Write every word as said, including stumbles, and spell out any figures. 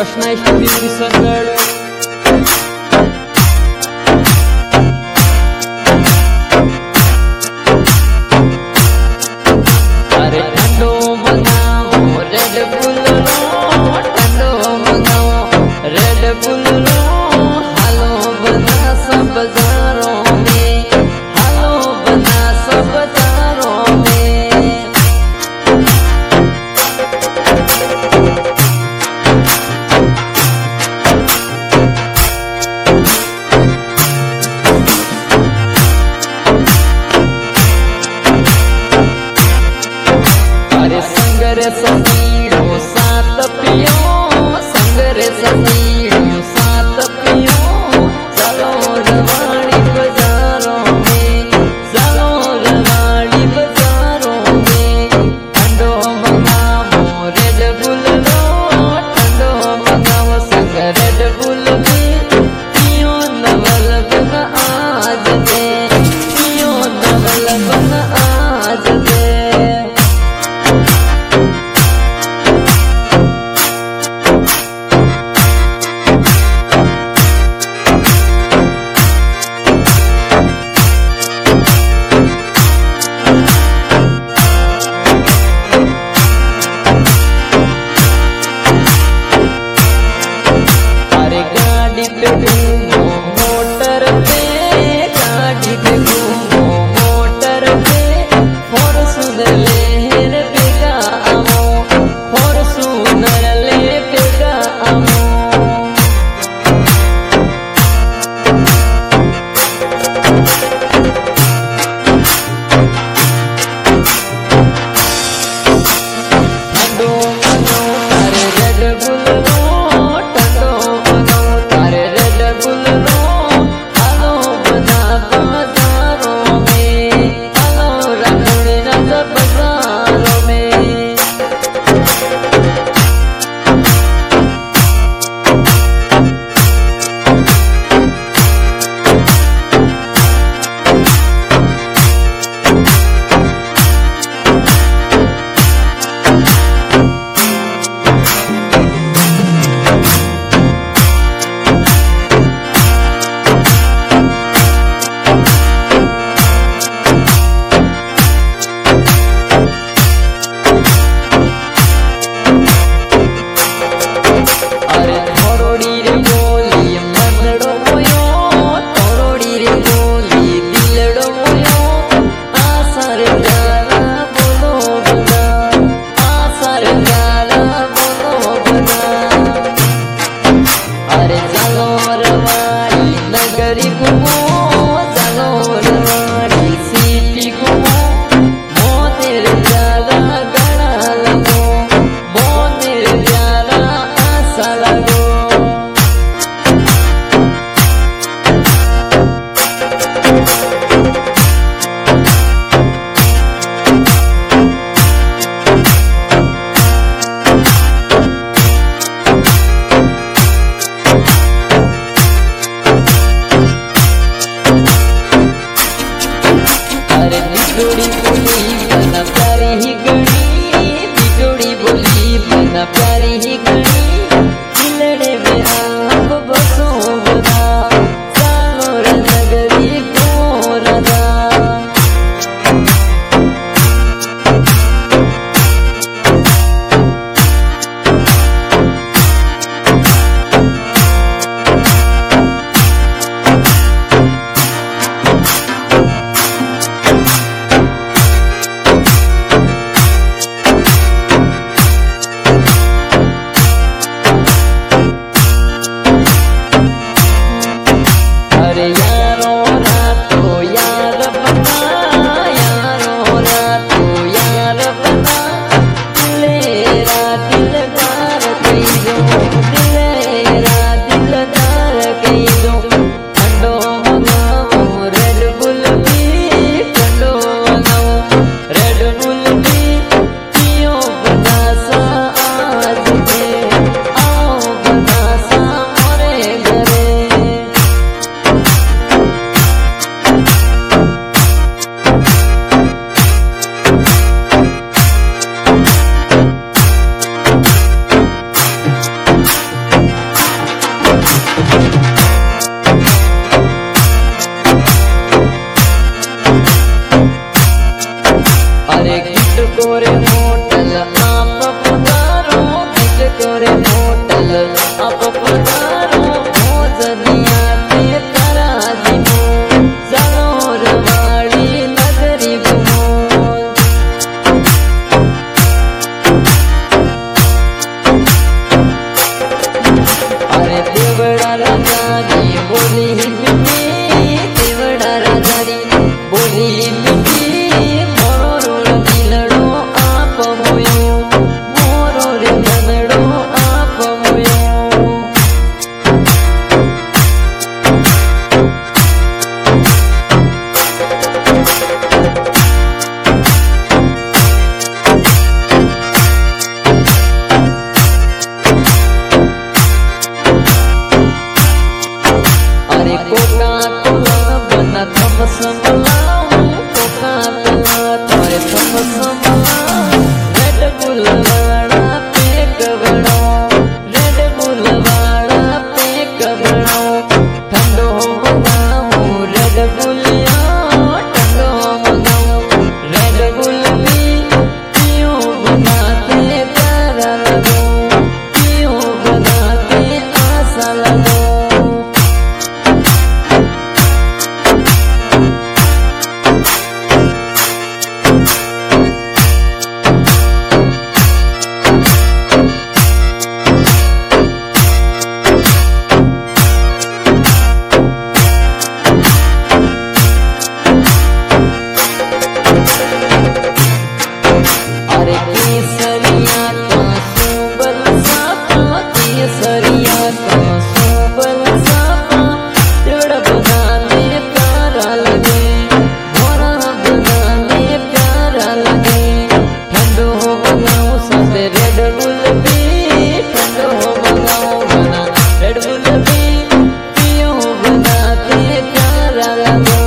Krishna studio विसरगड। अरे ठंडो मंगाओ red बुल लो, ठंडो मंगाओ रेड बुल लो, हालो बना सब बाजारों में, हालो बना सब बाजारों में। अरे संगरे समीड़ो सात पियो, संगरे समीड़ो सात पियो, चलो रवाड़ी बाजारों में, चलो रवाड़ी बाजारों में। ठंडो मंगाओ रेड बुल लो, ठंडो मंगाओ संग रेड बुल में, पियो नवल बन आज दे, पियो नवल बन आज दे। गाड़ी पे घूमो मोटर पे, गाड़ी पे घूमो मोटर पे, फॉर्च्यूनर ले पेगा आमो, फॉर्च्यूनर ले पेगा आमो। ठंडो मंगाओ तारे रेड बुल लो, ठंडो मंगाओ तारे रेड बुल लो, हालो बना बाजारों में, हालो रखड़े राजा बाजारों में। अरे थोरोड़ी रे बोली मनड़ो मोयो, थोरोड़ी रे बोली दिलड़ो मोयो, आसर गाला बोलो बना, आसर गाला बोलो बना। अरे चलो रवाड़ी नगरी घूमो, चलो रवाड़ी सिटी घूमो, मोनेर प्याला गड़ा लगो, मोनेर प्याला आशा लगो। अरे बिजोड़ी बोली बना प्यारी ही गणी, बिजोड़ी बोली बना प्यारी ही गणी, दिलड़े में आप बसो बना, चलो रे नगरी को रदा। अरे यारो रातो यार बना, यारो रातो यार बना, दिलेरा दिलदार कई दो, दिलेरा दिलदार कई दो। ठंडो मंगाओ रेड बुल भी, ठंडो मंगाओ रेड बुल भी, पियो बना सा आज दे, आओ बना सा मोरे घरे। लो